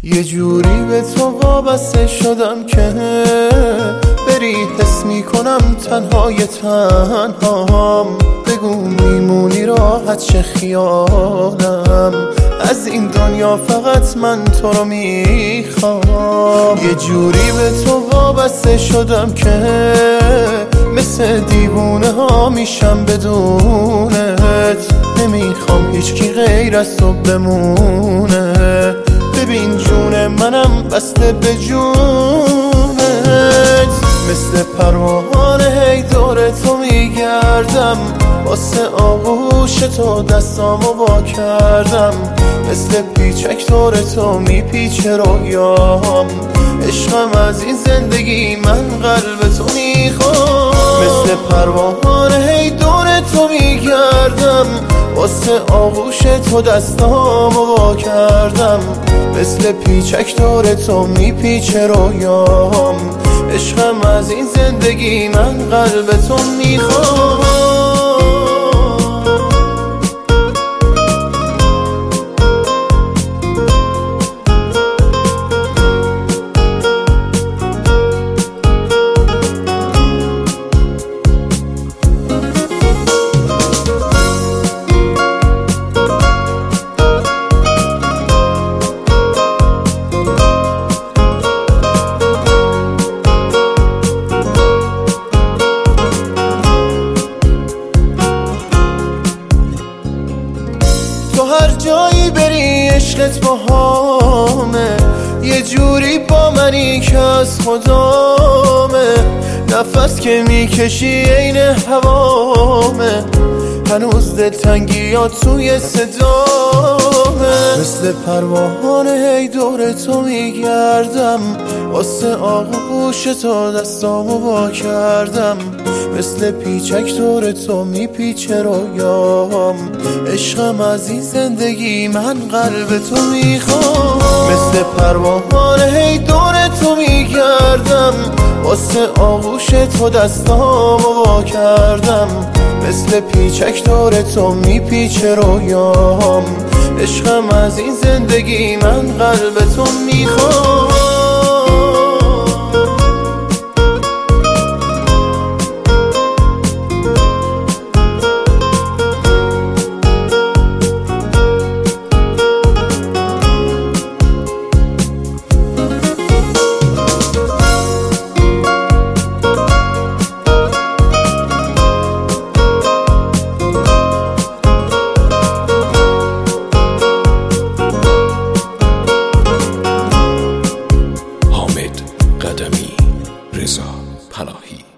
یه جوری به تو وابسته شدم که بری حس میکنم تنهای تنهام. بگو میمونی راحت چه خیالم، از این دنیا فقط من تو رو میخوام. یه جوری به تو وابسته شدم که مثل دیوونه ها میشم بدونت. نمیخوام هیچکی غیر از تو بمونه. ببین جون منم بسته به جونت. مثل پروانه هی دور تو میگردم، واسه آغوش تو دستامو وا کردم. مثل پیچک دور تو میپیچه رویام. عشقم از این زندگی من قلب تو میخوام. مثل پروانه هی دور تو میگردم، واسه آغوش تو دستامو وا کردم. مثل پیچک دور تو میپیچه رویام. عشقم از این زندگی من قلب تو میخوام. تو هر جایی بری عشقت باهامه، یه جوری با منی که از خدامه. نفس که میکشی عین هوامه، هنوز دلتنگیات توی صدامه. مثل پروانه هی دور تو میگردم، واسه آغوش تو دستامو وا کردم. مثل پیچک دور تو میپیچه رویام. عشقم از این زندگی من قلب تو میخوام. مثل پروانه هی دور تو میگردم، واسه آغوش تو دستامو وا کردم. مثل پیچک دور تو میپیچه رویام. عشقم از این زندگی من قلب تو میخوام. قدمی، رضا پناهی.